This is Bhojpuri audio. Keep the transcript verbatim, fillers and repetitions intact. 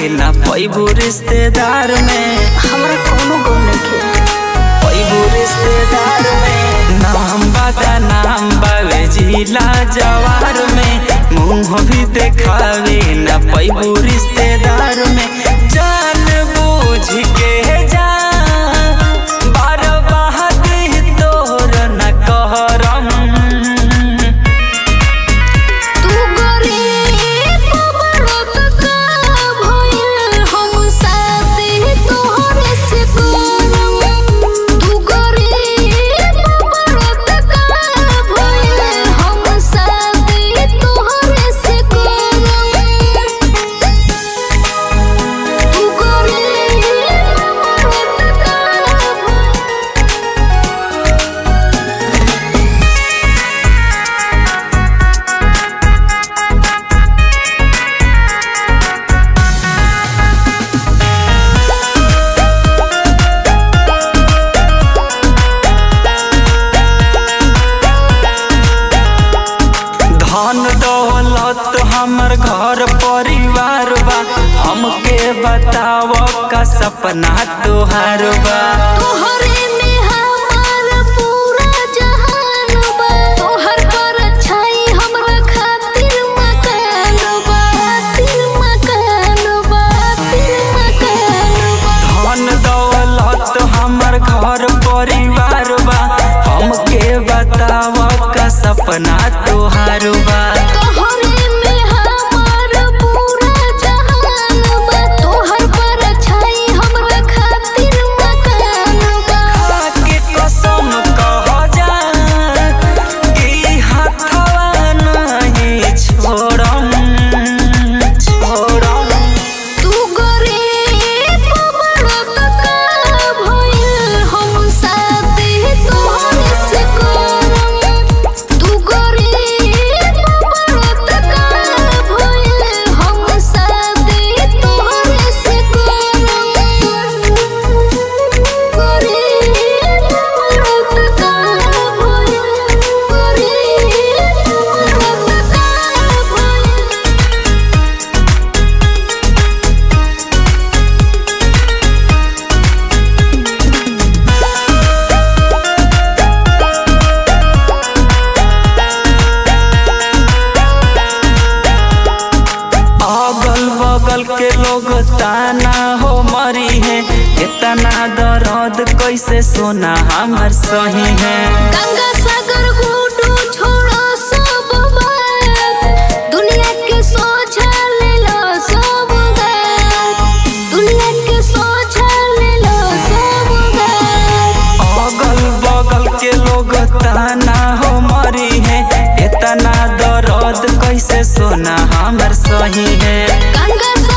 ना पैबू रिश्तेदार में, हमरा कोनो गो नइखे पैबू रिश्तेदार में। नाम बता नाम बावे जिला जवार में, मुँह भी देखावे ना पैबू रिश्तेदार में। जान बूझ के जा बार बात तोर न कहरम, तू गरीब बड़त का भइल हम साथी तोहरे से करम। तू गरीब बड़त का भइल हम साथी तोहरे से करम। तू गरीब बड़त का धन दौलत हमर घर परिवार बा, हमके बताव का सपना तोहार बा। तोहरे में हमार पूरा जहान बा, तोहर परछाई हमरा खातिर मकान बा, खातिर मकान बा, खातिर मकान बा। धन दौलत हमर घर परिवार बा, हमके बताव का सपना तोहार बा। तोहरे में हमार पूरा जहान बा, तोहर परछाई हमरा खातिर मकान बा। के कसम कह जा कि हाथवा नहीं छोड़म, छोड़म। तू गरीब बड़त का भइल हम साथी तोहरे से करम। तू गरीब बड़त का भइल हम साथी तोहरे से करम। गरीब बड़त का भइल, गरीब बड़त का भइल। अगल बगल के लोग ताना हो मरी है, इतना दर्द कैसे सोना हमर सही है। गंगा सागर गुडू छोड़ो सब बात, दुनिया के सोचा ले लो सब बात, दुनिया के सोचा ले लो सब बात। अगल बगल के लोग ताना हो मरी है, इतना दर्द कैसे सोना हमर सही है। गंगा